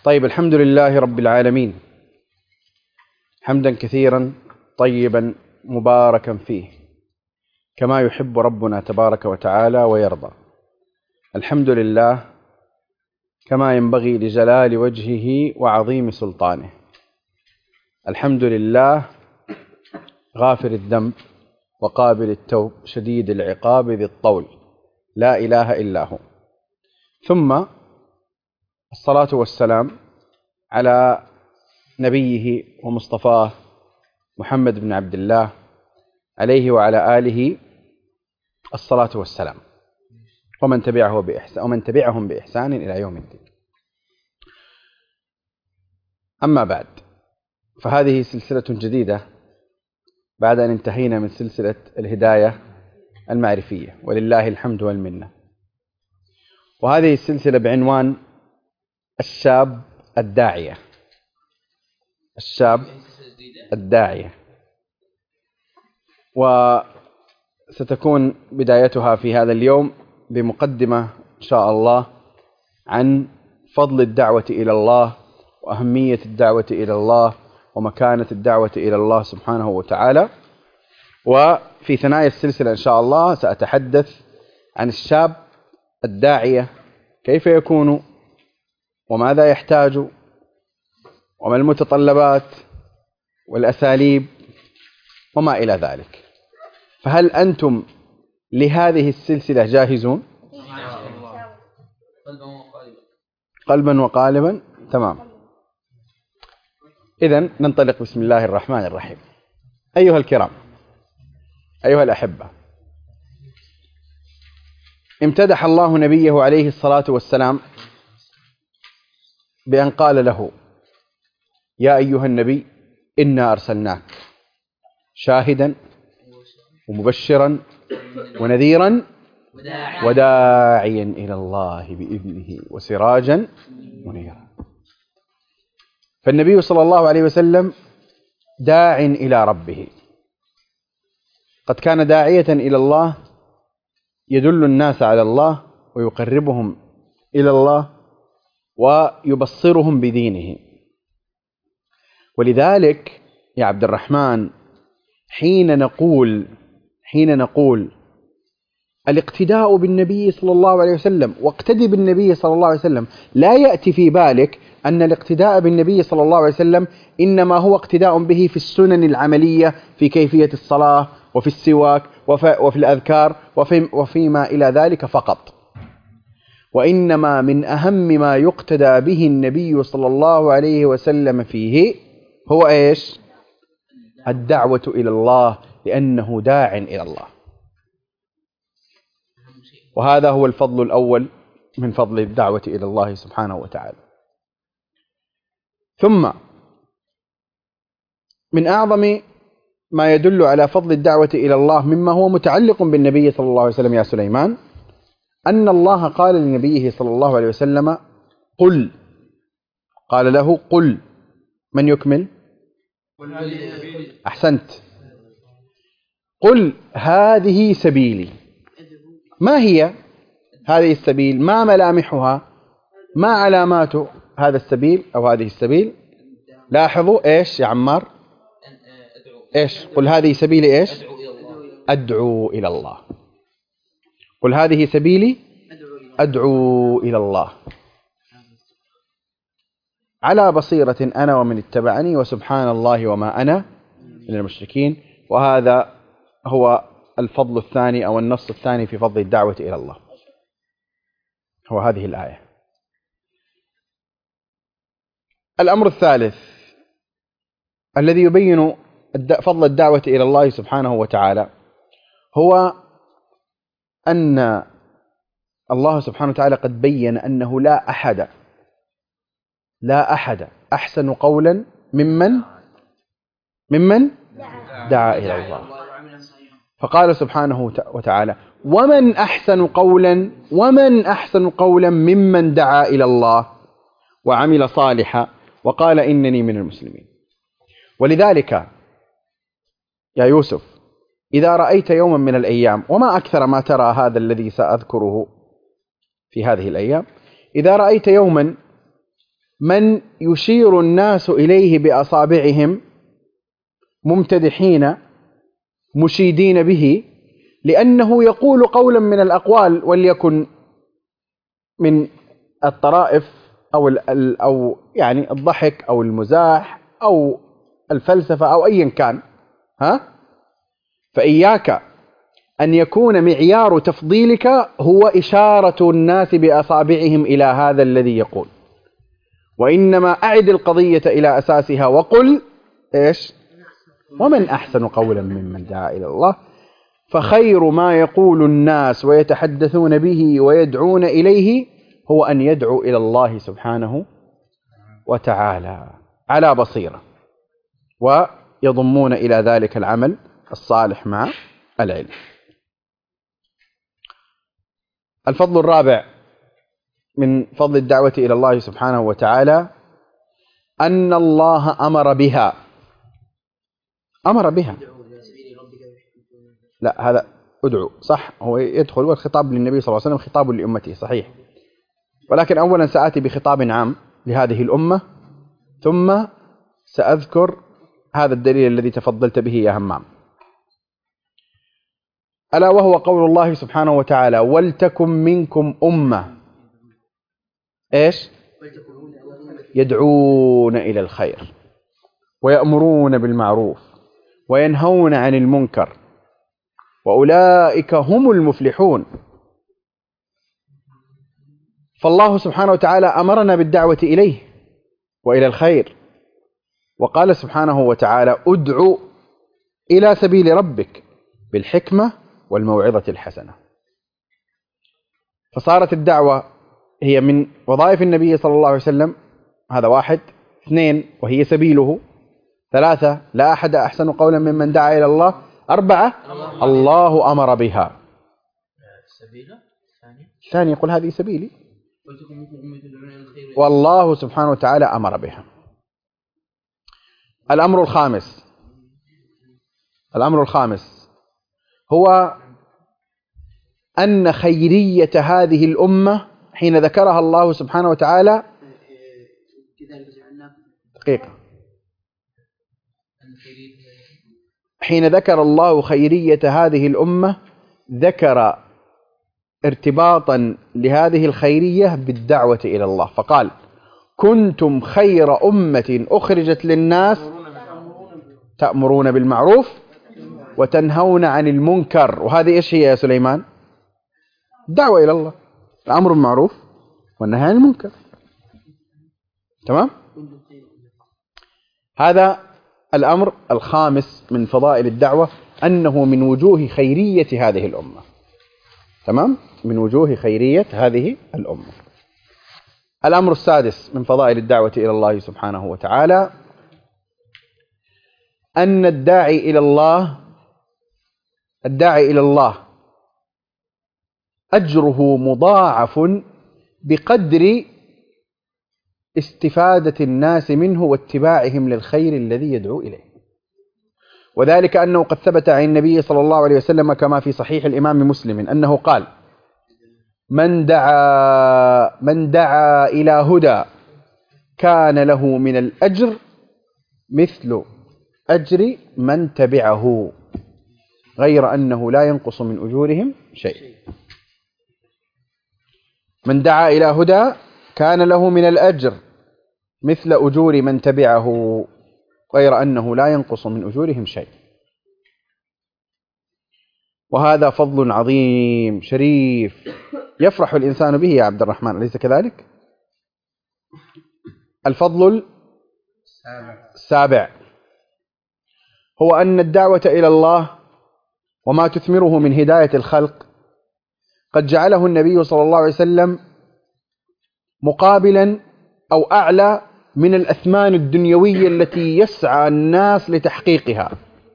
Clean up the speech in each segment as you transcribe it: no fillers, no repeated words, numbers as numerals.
طيب، الحمد لله رب العالمين، حمدا كثيرا طيبا مباركا فيه كما يحب ربنا تبارك وتعالى ويرضى. الحمد لله كما ينبغي لجلال وجهه وعظيم سلطانه. الحمد لله غافر الذنب وقابل التوب شديد العقاب ذي الطول، لا إله إلا هو. ثم الصلاة والسلام على نبيه ومصطفاه محمد بن عبد الله، عليه وعلى آله الصلاة والسلام، ومن تبعهم بإحسان إلى يوم الدين. أما بعد، فهذه سلسلة جديدة بعد أن انتهينا من سلسلة الهداية المعرفية، ولله الحمد والمنة. وهذه السلسلة بعنوان الشاب الداعية. الشاب الداعية، وستكون بدايتها في هذا اليوم بمقدمة إن شاء الله عن فضل الدعوة إلى الله، وأهمية الدعوة إلى الله، ومكانة الدعوة إلى الله سبحانه وتعالى. وفي ثنايا السلسلة إن شاء الله سأتحدث عن الشاب الداعية، كيف يكون، وماذا يحتاج، وما المتطلبات والأساليب وما إلى ذلك. فهل أنتم لهذه السلسلة جاهزون؟ قلبا وقالبا. تمام. إذن ننطلق. بسم الله الرحمن الرحيم. أيها الكرام، أيها الأحبة، امتدح الله نبيه عليه الصلاة والسلام بأن قال له: يا أيها النبي إنا أرسلناك شاهدا ومبشرا ونذيرا وداعيا إلى الله بإذنه وسراجا منيرا. فالنبي صلى الله عليه وسلم داع إلى ربه، قد كان داعية إلى الله، يدل الناس على الله ويقربهم إلى الله ويبصرهم بدينه. ولذلك يا عبد الرحمن، حين نقول الاقتداء بالنبي صلى الله عليه وسلم، واقتدي بالنبي صلى الله عليه وسلم، لا يأتي في بالك أن الاقتداء بالنبي صلى الله عليه وسلم إنما هو اقتداء به في السنن العملية، في كيفية الصلاة وفي السواك وفي الأذكار وفيما إلى ذلك فقط. وإنما من أهم ما يقتدى به النبي صلى الله عليه وسلم فيه هو إيش؟ الدعوة إلى الله، لأنه داع إلى الله. وهذا هو الفضل الأول من فضل الدعوة إلى الله سبحانه وتعالى. ثم من أعظم ما يدل على فضل الدعوة إلى الله مما هو متعلق بالنبي صلى الله عليه وسلم يا سليمان، أن الله قال لنبيه صلى الله عليه وسلم: قل. قال له: قل. من يكمل؟ أحسنت. قل هذه سبيلي. ما هي هذه السبيل؟ ما ملامحها؟ ما علامات هذا السبيل أو هذه السبيل؟ لاحظوا إيش يا عمار؟ إيش؟ قل هذه سبيلي إيش؟ أدعو إلى الله. قل هذه سبيلي أدعو إلى الله على بصيرة أنا ومن اتبعني وسبحان الله وما أنا من المشركين. وهذا هو الفضل الثاني أو النص الثاني في فضل الدعوة إلى الله، هو هذه الآية. الأمر الثالث الذي يبين فضل الدعوة إلى الله سبحانه وتعالى هو أن الله سبحانه وتعالى قد بين أنه لا أحد أحسن قولا ممن دعا إلى الله. فقال سبحانه وتعالى: ومن أحسن قولا ممن دعا إلى الله وعمل صالحا وقال إنني من المسلمين. ولذلك يا يوسف، إذا رأيت يوما من الأيام، وما أكثر ما ترى هذا الذي سأذكره في هذه الأيام، إذا رأيت يوما من يشير الناس إليه بأصابعهم ممتدحين مشيدين به، لأنه يقول قولا من الأقوال، وليكن من الطرائف أو يعني الضحك أو المزاح أو الفلسفة أو أيا كان، فإياك أن يكون معيار تفضيلك هو إشارة الناس بأصابعهم إلى هذا الذي يقول، وإنما أعد القضية إلى أساسها وقل إيش؟ ومن أحسن قولا ممن دعا إلى الله. فخير ما يقول الناس ويتحدثون به ويدعون إليه هو أن يدعو إلى الله سبحانه وتعالى على بصيرة، ويضمون إلى ذلك العمل الصالح مع العلم. الفضل الرابع من فضل الدعوة إلى الله سبحانه وتعالى أن الله أمر بها. لا، هذا ادعو صح، هو يدخل والخطاب للنبي صلى الله عليه وسلم خطاب لأمته صحيح، ولكن أولا سآتي بخطاب عام لهذه الأمة، ثم سأذكر هذا الدليل الذي تفضلت به يا همام، ألا وهو قول الله سبحانه وتعالى: ولتكن منكم أمة إيش؟ يدعون إلى الخير ويأمرون بالمعروف وينهون عن المنكر وأولئك هم المفلحون. فالله سبحانه وتعالى أمرنا بالدعوة إليه وإلى الخير، وقال سبحانه وتعالى: ادع إلى سبيل ربك بالحكمة والموعظة الحسنة. فصارت الدعوة هي من وظائف النبي صلى الله عليه وسلم، هذا واحد. اثنين، وهي سبيله. ثلاثة، لا أحد أحسن قولا ممن دعا إلى الله. أربعة، الله أمر بها. الثاني يقول هذه سبيلي، والله سبحانه وتعالى أمر بها. الأمر الخامس هو أن خيرية هذه الأمة حين ذكرها الله سبحانه وتعالى دقيقة، حين ذكر الله خيرية هذه الأمة ذكر ارتباطا لهذه الخيرية بالدعوة إلى الله، فقال: كنتم خير أمة أخرجت للناس تأمرون بالمعروف وتنهون عن المنكر. وهذه إيش هي يا سليمان؟ الدعوة إلى الله، الأمر بالمعروف والنهي عن المنكر. تمام؟ هذا الأمر الخامس من فضائل الدعوة، أنه من وجوه خيرية هذه الأمة. تمام؟ من وجوه خيرية هذه الأمة. الأمر السادس من فضائل الدعوة إلى الله سبحانه وتعالى أن الداعي إلى الله أجره مضاعف بقدر استفادة الناس منه واتباعهم للخير الذي يدعو إليه. وذلك أنه قد ثبت عن النبي صلى الله عليه وسلم كما في صحيح الإمام مسلم أنه قال: من دعا إلى هدى كان له من الأجر مثل أجر من تبعه غير أنه لا ينقص من أجورهم شيء. من دعا إلى هدى كان له من الأجر مثل أجور من تبعه غير أنه لا ينقص من أجورهم شيء. وهذا فضل عظيم شريف يفرح الإنسان به يا عبد الرحمن، أليس كذلك؟ الفضل السابع هو أن الدعوة إلى الله وما تثمره من هداية الخلق قد جعله النبي صلى الله عليه وسلم مقابلا أو أعلى من الأثمان الدنيوية التي يسعى الناس لتحقيقها،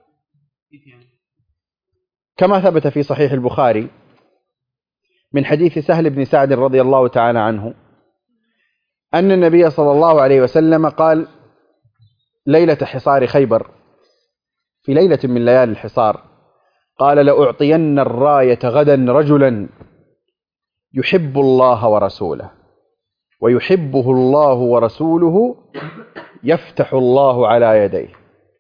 كما ثبت في صحيح البخاري من حديث سهل بن سعد رضي الله تعالى عنه أن النبي صلى الله عليه وسلم قال ليلة حصار خيبر، في ليلة من ليالي الحصار، قال: لأعطين الراية غدا رجلا يحب الله ورسوله ويحبه الله ورسوله يفتح الله على يديه.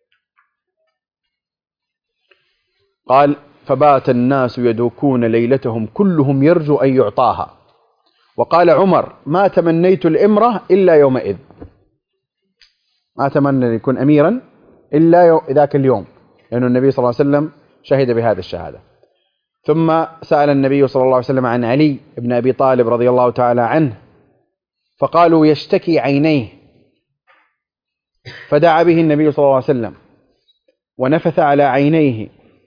قال فبات الناس يدوكون ليلتهم كلهم يرجو أن يعطاها. وقال عمر ما تمنيت الإمرة إلا يومئذ، ما أتمنى أن يكون أميرا إلا ذاك اليوم، لأن النبي صلى الله عليه وسلم شهد بهذه الشهادة. ثم سأل النبي صلى الله عليه وسلم عن علي بن أبي طالب رضي الله تعالى عنه، فقالوا يشتكي عينيه، فدعا به النبي صلى الله عليه وسلم ونفث على عينيه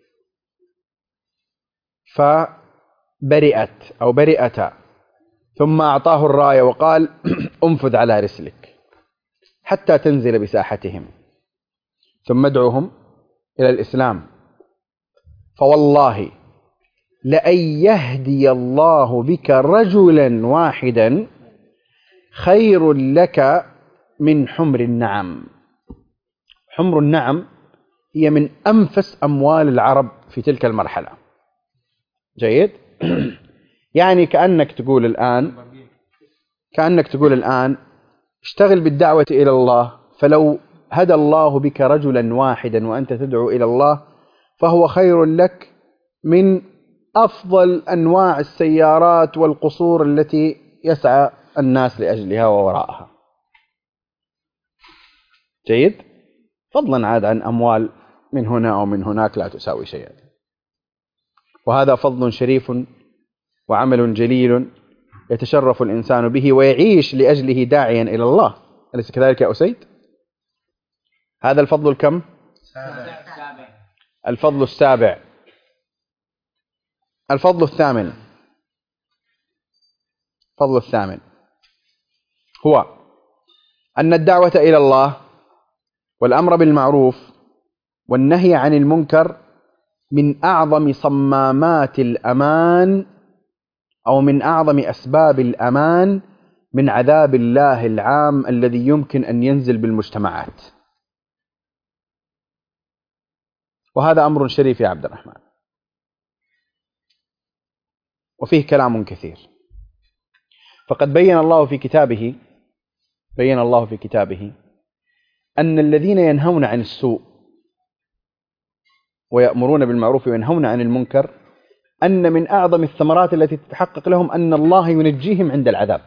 فبرئت أو برئتا، ثم أعطاه الراية وقال انفذ على رسلك حتى تنزل بساحتهم ثم ادعوهم إلى الإسلام، فوالله لأن يهدي الله بك رجلا واحدا خير لك من حمر النعم. حمر النعم هي من أنفس أموال العرب في تلك المرحلة. جيد. يعني كأنك تقول الآن اشتغل بالدعوة إلى الله، فلو هدى الله بك رجلا واحدا وأنت تدعو إلى الله فهو خير لك من أفضل أنواع السيارات والقصور التي يسعى الناس لأجلها ووراءها. جيد. فضلا عاد عن أموال من هنا أو من هناك لا تساوي شيئا. وهذا فضل شريف وعمل جليل يتشرف الإنسان به ويعيش لأجله داعيا إلى الله، أليس كذلك يا أسيد؟ هذا الفضل الكم؟ الفضل السابع. الفضل الثامن. الفضل الثامن هو أن الدعوة إلى الله والأمر بالمعروف والنهي عن المنكر من أعظم صمامات الأمان أو من أعظم أسباب الأمان من عذاب الله العام الذي يمكن أن ينزل بالمجتمعات. وهذا أمر شريف يا عبد الرحمن، وفيه كلام كثير. فقد بين الله في كتابه أن الذين ينهون عن السوء ويأمرون بالمعروف وينهون عن المنكر أن من أعظم الثمرات التي تتحقق لهم أن الله ينجيهم عند العذاب.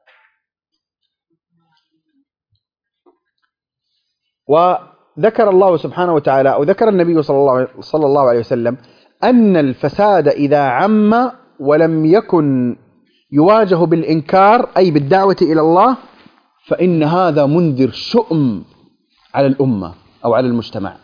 وذكر الله سبحانه وتعالى أو ذكر النبي صلى الله عليه وسلم أن الفساد إذا عم ولم يكن يواجه بالإنكار أي بالدعوة إلى الله فإن هذا منذر شؤم على الأمة أو على المجتمع.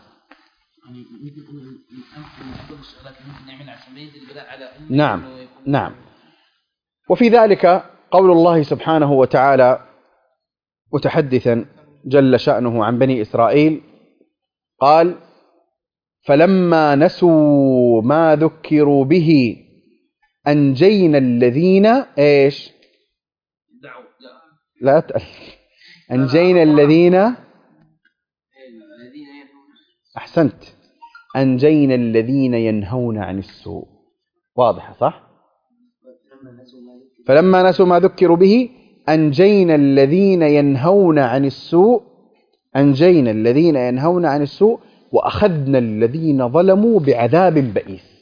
نعم. وفي ذلك قول الله سبحانه وتعالى متحدثا جل شأنه عن بني إسرائيل قال فلما نسوا ما ذكروا به أنجينا الذين إيش لا أنجينا الذين أحسنت أنجينا الذين ينهون عن السوء. واضح صح؟ فلما نسوا ما ذكروا به أنجينا الذين ينهون عن السوء وأخذنا الذين ظلموا بعذاب بئيس.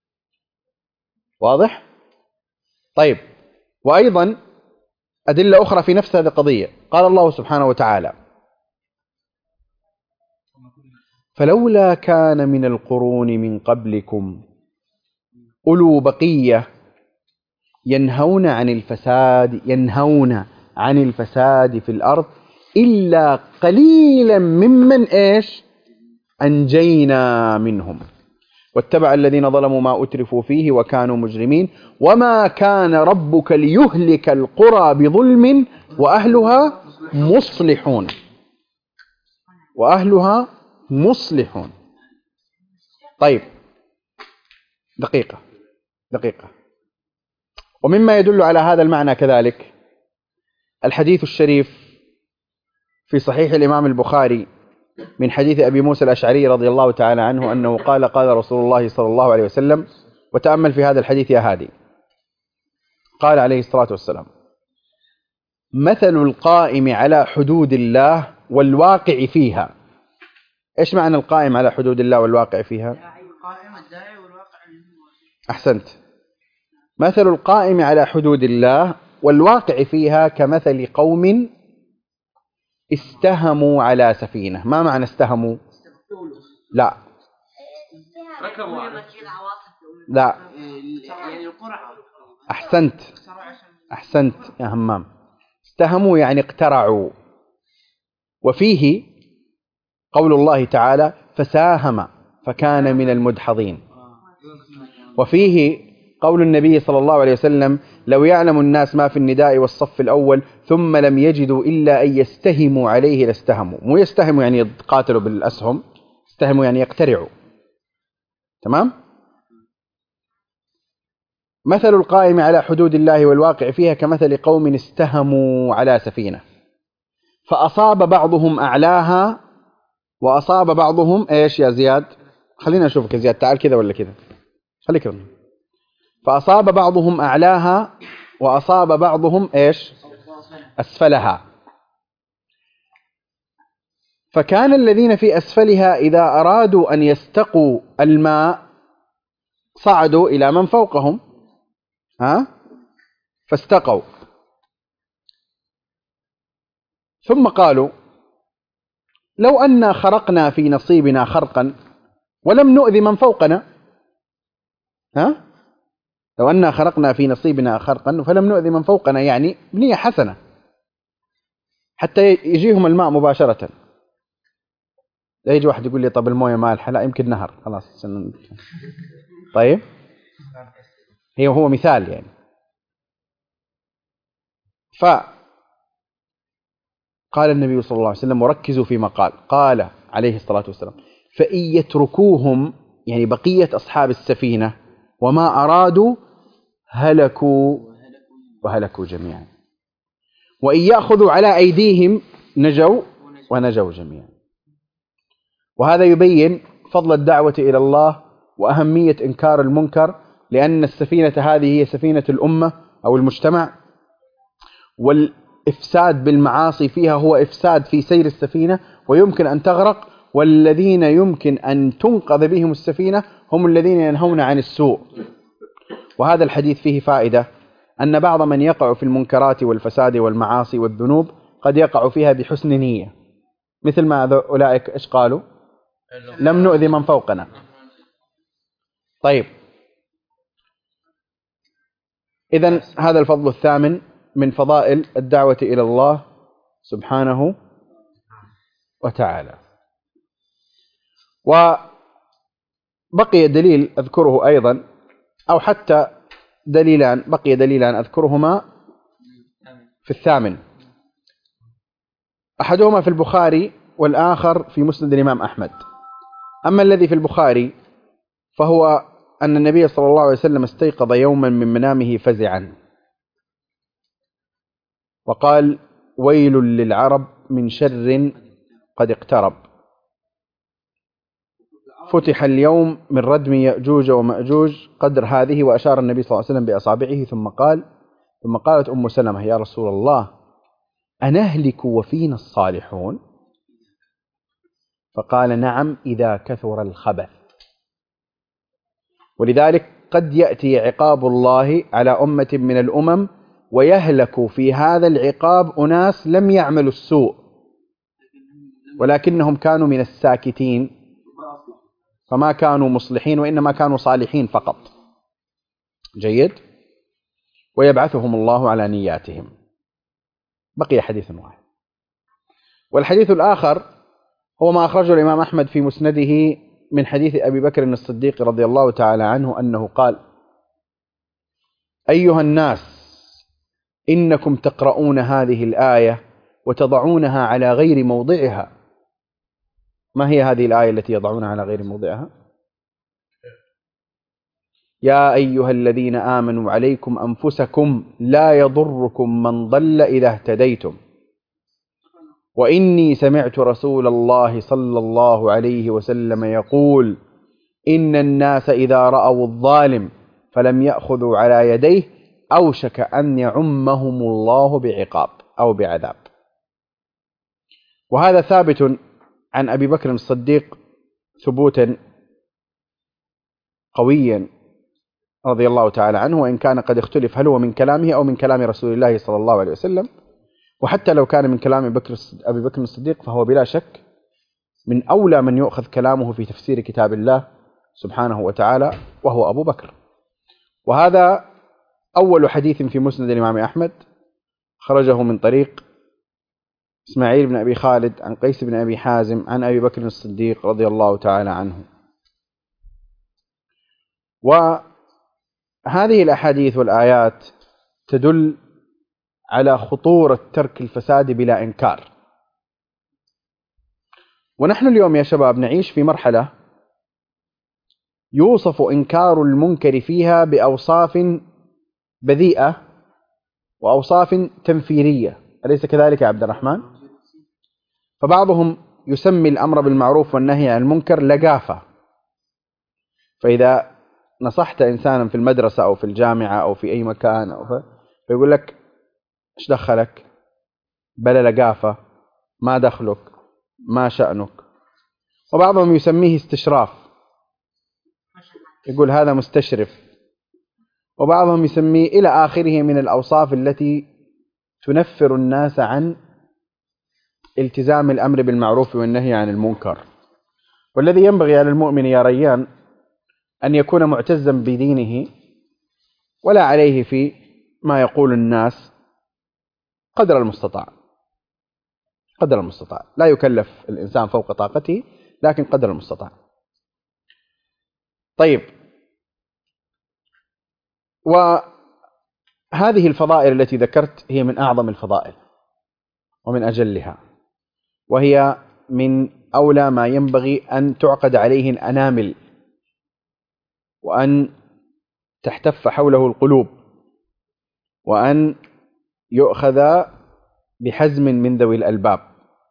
واضح؟ طيب. وأيضا أدلة أخرى في نفس هذه القضية. قال الله سبحانه وتعالى فلولا كان من القرون من قبلكم أولو بقية ينهون عن الفساد في الأرض إلا قليلا ممن إيش أنجينا منهم واتبع الذين ظلموا ما أترفوا فيه وكانوا مجرمين وما كان ربك ليهلك القرى بظلم وأهلها مصلحون. طيب دقيقة. ومما يدل على هذا المعنى كذلك الحديث الشريف في صحيح الإمام البخاري من حديث أبي موسى الأشعري رضي الله تعالى عنه أنه قال رسول الله صلى الله عليه وسلم، وتأمل في هذا الحديث يا هادي، قال عليه الصلاة والسلام مثل القائم على حدود الله والواقع فيها. إيش معنى القائم على حدود الله والواقع فيها؟ أحسنت. مثل القائم على حدود الله والواقع فيها كمثل قوم استهموا على سفينة. ما معنى استهموا؟ لا لا. أحسنت يا همام. استهموا يعني اقترعوا. وفيه قول الله تعالى فساهم فكان من المدحضين. وفيه قول النبي صلى الله عليه وسلم لو يعلم الناس ما في النداء والصف الأول ثم لم يجدوا إلا أن يستهموا عليه لاستهموا. مو يستهموا يعني يقاتلوا بالأسهم، استهموا يعني يقترعوا. تمام؟ مثل القائم على حدود الله والواقع فيها كمثل قوم استهموا على سفينة فأصاب بعضهم أعلاها وأصاب بعضهم إيش يا زياد؟ خلينا نشوفك يا زياد، تعال كذا ولا كذا، خليك كذا. فأصاب بعضهم أعلاها وأصاب بعضهم إيش؟ أسفلها. فكان الذين في أسفلها إذا أرادوا أن يستقوا الماء صعدوا إلى من فوقهم فاستقوا، ثم قالوا لو أن خرقنا في نصيبنا خرقا ولم نؤذي من فوقنا. لو أن خرقنا في نصيبنا خرقا فلم نؤذي من فوقنا، يعني بنية حسنة حتى يجيهم الماء مباشرة. لا يجي واحد يقول لي طب المويه مالحة، لا يمكن نهر خلاص. طيب هو مثال يعني. فقال النبي صلى الله عليه وسلم وركزوا فيما قال عليه الصلاة والسلام فإن يتركوهم يعني بقية أصحاب السفينة وما أرادوا هلكوا وهلكوا جميعا، وإن يأخذوا على أيديهم نجوا ونجوا جميعا. وهذا يبين فضل الدعوة إلى الله وأهمية إنكار المنكر، لأن السفينة هذه هي سفينة الأمة أو المجتمع، والإفساد بالمعاصي فيها هو إفساد في سير السفينة ويمكن أن تغرق، والذين يمكن أن تنقذ بهم السفينة هم الذين ينهون عن السوء. وهذا الحديث فيه فائدة أن بعض من يقع في المنكرات والفساد والمعاصي والذنوب قد يقع فيها بحسن نية، مثل ما أولئك إيش قالوا؟ لم نؤذي من فوقنا. طيب إذن هذا الفضل الثامن من فضائل الدعوة إلى الله سبحانه وتعالى. وبقي دليل أذكره أيضا، أو حتى دليلان، بقي دليلان أذكرهما في الثامن. أحدهما في البخاري والآخر في مسند الإمام أحمد. أما الذي في البخاري فهو أن النبي صلى الله عليه وسلم استيقظ يوما من منامه فزعا وقال ويل للعرب من شر قد اقترب، فتح اليوم من ردم يأجوج ومأجوج قدر هذه، وأشار النبي صلى الله عليه وسلم بأصابعه ثم قالت أم سلمة يا رسول الله أنهلك وفينا الصالحون؟ فقال نعم إذا كثر الخبث. ولذلك قد يأتي عقاب الله على أمة من الأمم ويهلك في هذا العقاب أناس لم يعملوا السوء ولكنهم كانوا من الساكتين، فما كانوا مصلحين وإنما كانوا صالحين فقط. جيد. ويبعثهم الله على نياتهم. بقي حديث واحد، والحديث الآخر هو ما أخرجه الإمام أحمد في مسنده من حديث أبي بكر الصديق رضي الله تعالى عنه أنه قال أيها الناس إنكم تقرؤون هذه الآية وتضعونها على غير موضعها. ما هي هذه الآية التي يضعونها على غير موضعها؟ يا أيها الذين آمنوا عليكم أنفسكم لا يضركم من ضل إذا اهتديتم وإني سمعت رسول الله صلى الله عليه وسلم يقول إن الناس إذا رأوا الظالم فلم يأخذوا على يديه أوشك أن يعمهم الله بعقاب، أو بعذاب. وهذا ثابت عن أبي بكر الصديق ثبوتا قويا رضي الله تعالى عنه، وإن كان قد اختلف هل هو من كلامه أو من كلام رسول الله صلى الله عليه وسلم. وحتى لو كان من كلام أبي بكر الصديق فهو بلا شك من أولى من يؤخذ كلامه في تفسير كتاب الله سبحانه وتعالى، وهو أبو بكر. وهذا أول حديث في مسند الإمام أحمد خرجه من طريق إسماعيل بن أبي خالد عن قيس بن أبي حازم عن أبي بكر الصديق رضي الله تعالى عنه. وهذه الأحاديث والآيات تدل على خطورة ترك الفساد بلا إنكار. ونحن اليوم يا شباب نعيش في مرحلة يوصف إنكار المنكر فيها بأوصاف بذيئة وأوصاف تنفيرية، أليس كذلك يا عبد الرحمن؟ فبعضهم يسمي الأمر بالمعروف والنهي عن المنكر لقافة. فإذا نصحت إنسانا في المدرسة أو في الجامعة أو في أي مكان فيقول لك إيش دخلك؟ بلا لقافة، ما دخلك، ما شأنك. وبعضهم يسميه استشراف، يقول هذا مستشرف. وبعضهم يسميه إلى آخره من الأوصاف التي تنفر الناس عن التزام الأمر بالمعروف والنهي عن المنكر. والذي ينبغي على المؤمن يا ريان أن يكون معتزا بدينه ولا عليه في ما يقول الناس قدر المستطاع. قدر المستطاع، لا يكلف الإنسان فوق طاقته، لكن قدر المستطاع. طيب، وهذه الفضائل التي ذكرت هي من أعظم الفضائل ومن أجلها، وهي من أولى ما ينبغي أن تعقد عليه الأنامل وأن تحتف حوله القلوب وأن يؤخذ بحزم من ذوي الألباب.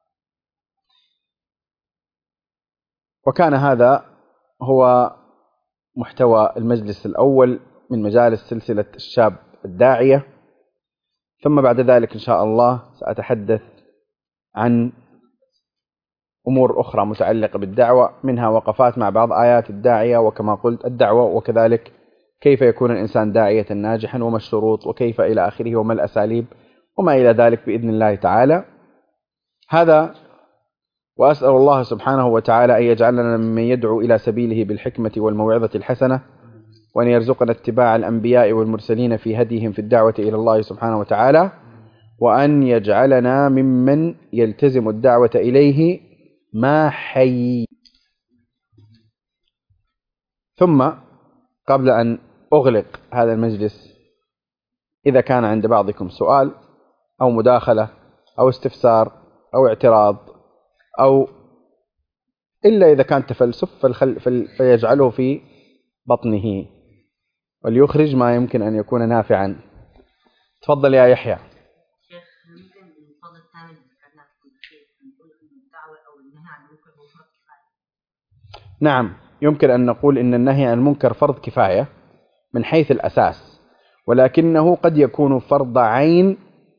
وكان هذا هو محتوى المجلس الأول من مجالس سلسلة الشاب الداعية. ثم بعد ذلك إن شاء الله سأتحدث عن أمور أخرى متعلقة بالدعوة، منها وقفات مع بعض آيات الداعية، وكما قلت الدعوة، وكذلك كيف يكون الإنسان داعية ناجحا، وما الشروط، وكيف إلى آخره، وما الأساليب، وما إلى ذلك بإذن الله تعالى. هذا، وأسأل الله سبحانه وتعالى أن يجعلنا ممن يدعو إلى سبيله بالحكمة والموعظة الحسنة، وأن يرزقنا اتباع الأنبياء والمرسلين في هديهم في الدعوة إلى الله سبحانه وتعالى، وأن يجعلنا ممن يلتزم الدعوة إليه ما حي. ثم قبل أن أغلق هذا المجلس، إذا كان عند بعضكم سؤال أو مداخلة أو استفسار أو اعتراض، أو إلا إذا كان تفلسف فيجعله في بطنه وليخرج ما يمكن أن يكون نافعا. تفضل يا يحيى. شيخ، ممكن الفضل الثاني اللي ذكرناه في كل شيء نقول إن الدعوة أو النهي عن المنكر هو فرض كفاية؟ نعم، يمكن أن نقول إن النهي عن المنكر فرض كفاية من حيث الأساس، ولكنه قد يكون فرض عين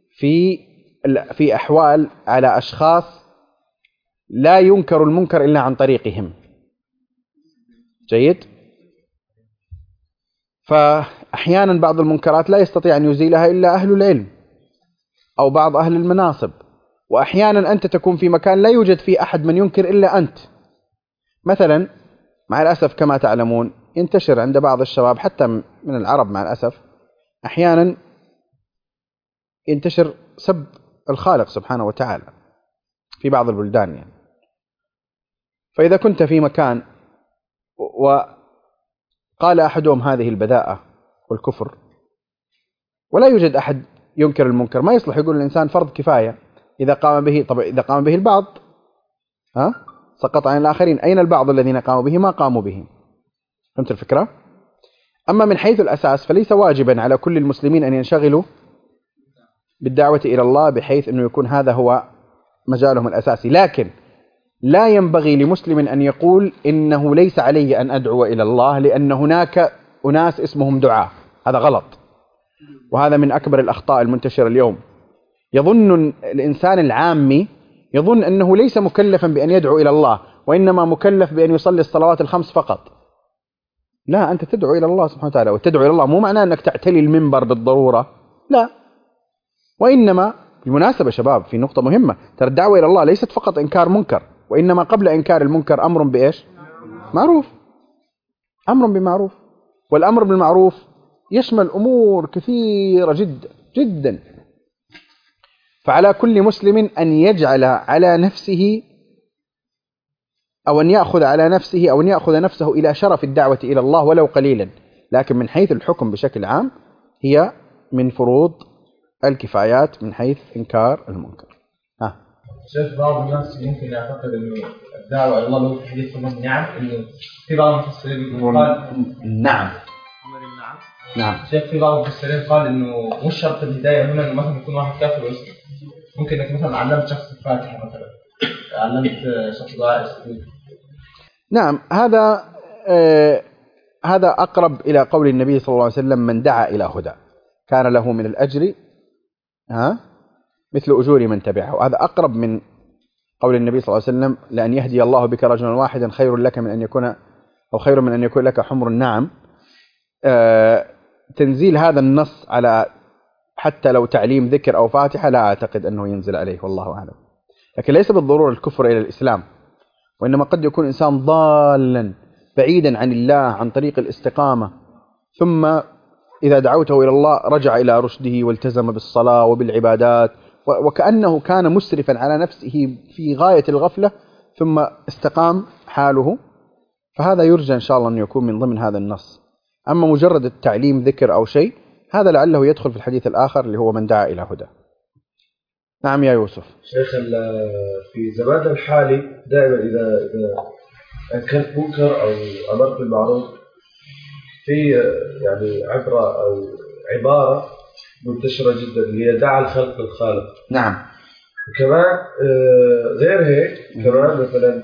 في أحوال على أشخاص لا ينكر المنكر إلا عن طريقهم. جيد؟ فأحيانا بعض المنكرات لا يستطيع أن يزيلها إلا أهل العلم أو بعض أهل المناصب، وأحيانا أنت تكون في مكان لا يوجد فيه أحد من ينكر إلا أنت. مثلا مع الأسف كما تعلمون ينتشر عند بعض الشباب حتى من العرب مع الأسف أحيانا ينتشر سب الخالق سبحانه وتعالى في بعض البلدان يعني. فإذا كنت في مكان وقال أحدهم هذه البذاءة والكفر ولا يوجد أحد ينكر المنكر، ما يصلح يقول الإنسان فرض كفاية إذا قام به. طبعا إذا قام به البعض سقط عن الآخرين. أين البعض الذين قاموا به؟ ما قاموا به. فهمت الفكرة؟ أما من حيث الأساس فليس واجبا على كل المسلمين أن ينشغلوا بالدعوة إلى الله بحيث أنه يكون هذا هو مجالهم الأساسي، لكن لا ينبغي لمسلم أن يقول إنه ليس علي أن أدعو إلى الله لأن هناك أناس اسمهم دعاة. هذا غلط، وهذا من أكبر الأخطاء المنتشرة اليوم. يظن الإنسان العامي يظن أنه ليس مكلفا بأن يدعو إلى الله، وإنما مكلف بأن يصلي الصلوات الخمس فقط. لا، أنت تدعو إلى الله سبحانه وتعالى، وتدعو إلى الله مو معناه أنك تعتلي المنبر بالضرورة، لا. وإنما بالمناسبة شباب، في نقطة مهمة، ترى الدعوة إلى الله ليست فقط إنكار منكر، وإنما قبل إنكار المنكر أمر بإيش؟ معروف. أمر بمعروف، والأمر بالمعروف يشمل أمور كثيرة جدا جدا. فعلى كل مسلم أن يجعل على نفسه، أو أن يأخذ على نفسه، أو أن يأخذ نفسه إلى شرف الدعوة إلى الله ولو قليلا، لكن من حيث الحكم بشكل عام هي من فروض الكفايات من حيث إنكار المنكر. شايف بعض الناس ممكن يعتقد إنه الدعوة إلى الله له في حديث من نعم، إنه في بعض المفسرين قال نعم. شايف في بعض المفسرين قال إنه مش شرط الهداية هنا إنه مثلا يكون واحد كافر ويسلم، ممكن إنك مثلا علمت شخص الفاتحة، مثلا علمت شخص دعاء السجود. نعم، هذا أقرب إلى قول النبي صلى الله عليه وسلم: من دعا إلى هدى كان له من الأجر مثل أجور من تبعه. وهذا أقرب من قول النبي صلى الله عليه وسلم: لأن يهدي الله بك رجلا واحدا خير لك من أن يكون، أو خير من أن يكون لك حمر النعم. تنزيل هذا النص على حتى لو تعليم ذكر أو فاتحة لا أعتقد أنه ينزل عليه، والله أعلم. لكن ليس بالضرورة الكفر إلى الإسلام، وإنما قد يكون إنسان ضالا بعيدا عن الله عن طريق الاستقامة، ثم إذا دعوته إلى الله رجع إلى رشده والتزم بالصلاة وبالعبادات، وكأنه كان مسرفا على نفسه في غاية الغفلة ثم استقام حاله، فهذا يرجى إن شاء الله أن يكون من ضمن هذا النص. أما مجرد التعليم ذكر أو شيء، هذا لعله يدخل في الحديث الآخر اللي هو من دعا إلى هدى. نعم يا يوسف. شيخ، في زماننا الحالي دائما إذا أنكرت منكر أو أمرت بالمعروف، في يعني عبارة منتشرة جدا اللي هي دعا الخلق للخالق. نعم. وكمان غير هيك كمان مثلا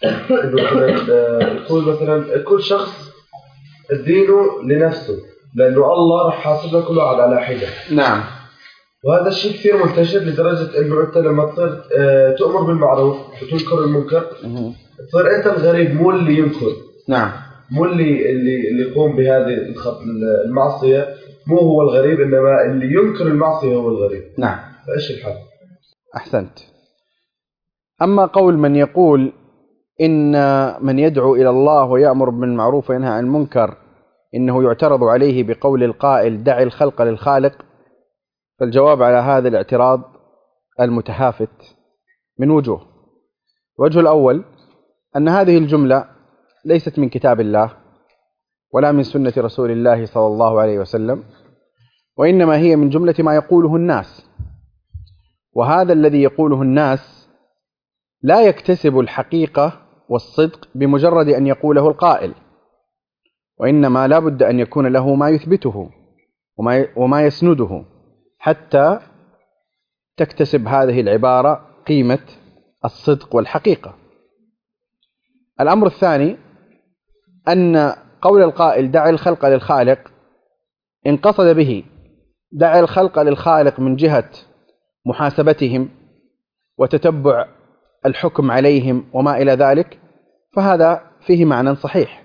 يقول مثلا كل شخص دينه لنفسه، لأنه الله رح حاسبنا كل واحد على حدة. نعم. وهذا الشيء كثير منتشر لدرجة إنه أنت لما تصير تؤمر بالمعروف وتنكر المنكر، تصير أنت الغريب مو اللي ينكر. نعم. مو اللي يقوم بهذه المعصية، مو هو الغريب، إنما اللي ينكر المعصية هو الغريب. نعم. فإيش الحل؟ أحسنت. أما قول من يقول إن من يدعو إلى الله ويأمر بالمعروف وينهى عن المنكر إنه يعترض عليه بقول القائل دع الخلق للخالق، فالجواب على هذا الاعتراض المتهافت من وجوه. الوجه الأول أن هذه الجملة ليست من كتاب الله ولا من سنة رسول الله صلى الله عليه وسلم، وإنما هي من جملة ما يقوله الناس، وهذا الذي يقوله الناس لا يكتسب الحقيقة والصدق بمجرد أن يقوله القائل، وإنما لا بد أن يكون له ما يثبته وما يسنده حتى تكتسب هذه العبارة قيمة الصدق والحقيقة. الأمر الثاني أن قول القائل دع الخلق للخالق إن قصد به دع الخلق للخالق من جهة محاسبتهم وتتبع الحكم عليهم وما إلى ذلك، فهذا فيه معنى صحيح.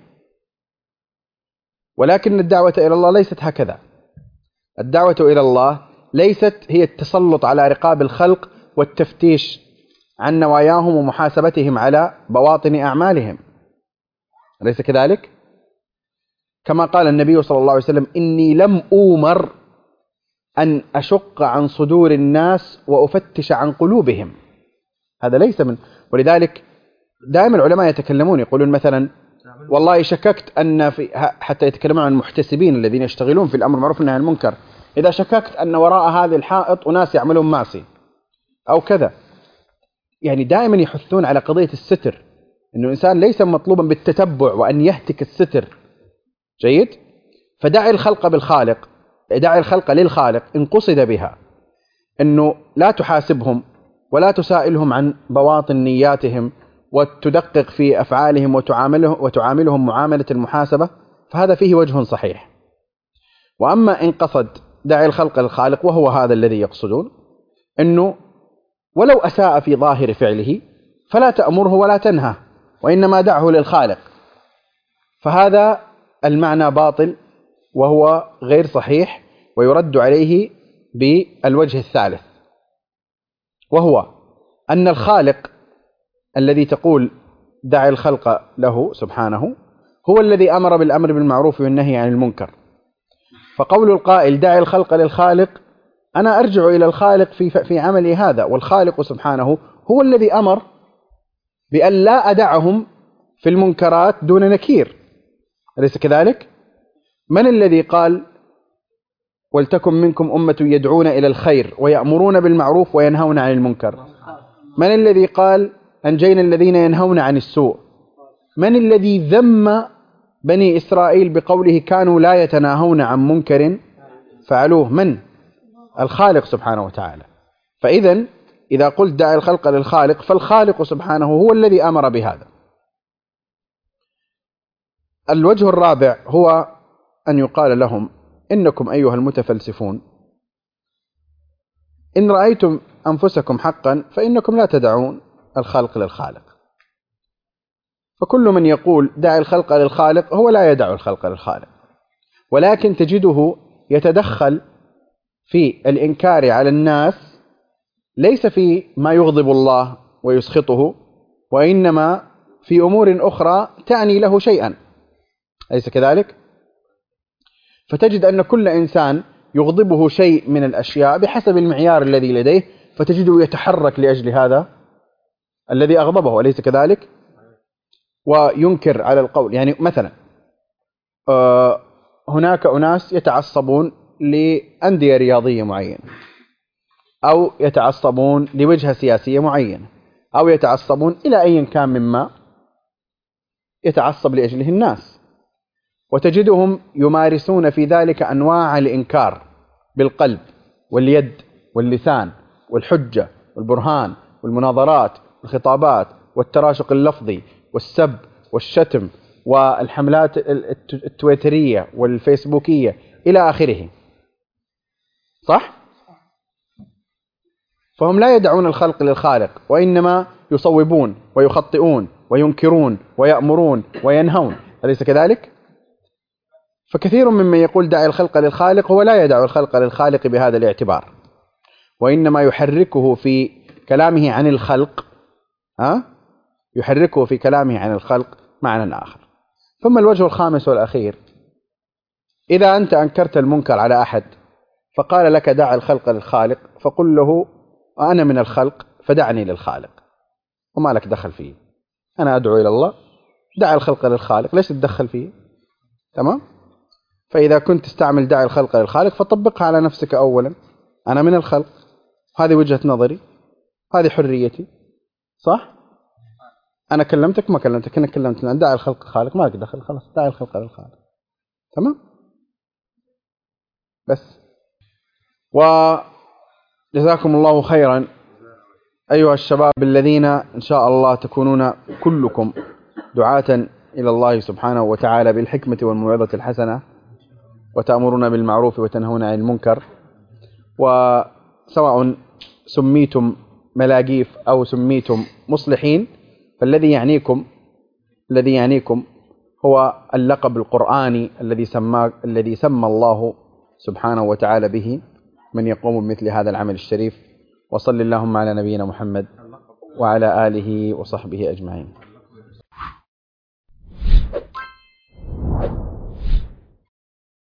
ولكن الدعوة إلى الله ليست هكذا. الدعوة إلى الله ليست هي التسلط على رقاب الخلق والتفتيش عن نواياهم ومحاسبتهم على بواطن أعمالهم، أليس كذلك؟ كما قال النبي صلى الله عليه وسلم إني لم أؤمر أن أشق عن صدور الناس وأفتش عن قلوبهم. هذا ليس من، ولذلك دائما العلماء يتكلمون يقولون مثلا والله شككت أن في، حتى يتكلمون عن المحتسبين الذين يشتغلون في الأمر بالمعروف والنهي عن المنكر، إذا شككت أن وراء هذه الحائط أناس يعملون معصية أو كذا، يعني دائما يحثون على قضية الستر، إنه الإنسان ليس مطلوبا بالتتبع وأن يهتك الستر. جيد؟ فدع الخلق بالخالق، دع الخلق للخالق إن قصد بها إنه لا تحاسبهم ولا تسائلهم عن بواطن نياتهم وتدقق في أفعالهم وتعاملهم معاملة المحاسبة، فهذا فيه وجه صحيح. وأما إن قصد دع الخلق للخالق وهو هذا الذي يقصدون، أنه ولو أساء في ظاهر فعله فلا تأمره ولا تنهى، وإنما دعه للخالق. فهذا المعنى باطل وهو غير صحيح، ويرد عليه بالوجه الثالث، وهو أن الخالق الذي تقول دع الخلق له سبحانه هو الذي أمر بالأمر بالمعروف والنهي عن المنكر. فقول القائل دع الخلق للخالق، أنا أرجع إلى الخالق في عملي هذا، والخالق سبحانه هو الذي أمر بأن لا أدعهم في المنكرات دون نكير، أليس كذلك؟ من الذي قال ولتكن منكم أمة يدعون إلى الخير ويأمرون بالمعروف وينهون عن المنكر؟ من الذي قال أنجينا الذين ينهون عن السوء؟ من الذي ذم بني إسرائيل بقوله كانوا لا يتناهون عن منكر فعلوه؟ من؟ الخالق سبحانه وتعالى. فإذا إذا قلت دع الخلق للخالق، فالخالق سبحانه هو الذي أمر بهذا. الوجه الرابع هو أن يقال لهم إنكم أيها المتفلسفون إن رأيتم أنفسكم حقا فإنكم لا تدعون الخلق للخالق. فكل من يقول دع الخلق للخالق هو لا يدع الخلق للخالق، ولكن تجده يتدخل في الإنكار على الناس ليس في ما يغضب الله ويسخطه، وإنما في أمور أخرى تعني له شيئا، أليس كذلك؟ فتجد أن كل إنسان يغضبه شيء من الأشياء بحسب المعيار الذي لديه، فتجده يتحرك لأجل هذا الذي أغضبه، أليس كذلك؟ وينكر على القول. يعني مثلا هناك أناس يتعصبون لأندية رياضية معينة، أو يتعصبون لوجهة سياسية معينة، أو يتعصبون إلى أي كان مما يتعصب لأجله الناس، وتجدهم يمارسون في ذلك أنواع الإنكار بالقلب واليد واللسان والحجة والبرهان والمناظرات والخطابات والتراشق اللفظي والسب والشتم والحملات التويترية والفيسبوكية إلى آخره، صح؟ فهم لا يدعون الخلق للخالق، وإنما يصوبون ويخطئون وينكرون ويأمرون وينهون، أليس كذلك؟ فكثير ممن يقول دع الخلق للخالق هو لا يدع الخلق للخالق بهذا الاعتبار، وإنما يحركه في كلامه عن الخلق يحركه في كلامه عن الخلق معنى آخر. ثم الوجه الخامس والأخير، إذا أنت أنكرت المنكر على أحد فقال لك دع الخلق للخالق، فقل له أنا من الخلق فدعني للخالق، وما لك دخل فيه، أنا أدعو إلى الله، دع الخلق للخالق، ليش تدخل فيه؟ تمام؟ فإذا كنت تستعمل دع الخلق للخالق فطبقها على نفسك أولا، أنا من الخلق، هذه وجهة نظري، هذه حريتي، صح؟ أنا كلمتك ما كلمتك، أنا كلمت دع الخلق للخالق، ما لك دخل، خلاص دع الخلق للخالق، تمام؟ بس. وجزاكم الله خيرا أيها الشباب الذين إن شاء الله تكونون كلكم دعاة إلى الله سبحانه وتعالى بالحكمة والموعظة الحسنة، وتأمرون بالمعروف وتنهون عن المنكر، وسواء سميتم ملاقيف أو سميتم مصلحين، فالذي يعنيكم هو اللقب القرآني الذي سمى الله سبحانه وتعالى به من يقوم بمثل هذا العمل الشريف. وصل اللهم على نبينا محمد وعلى آله وصحبه أجمعين.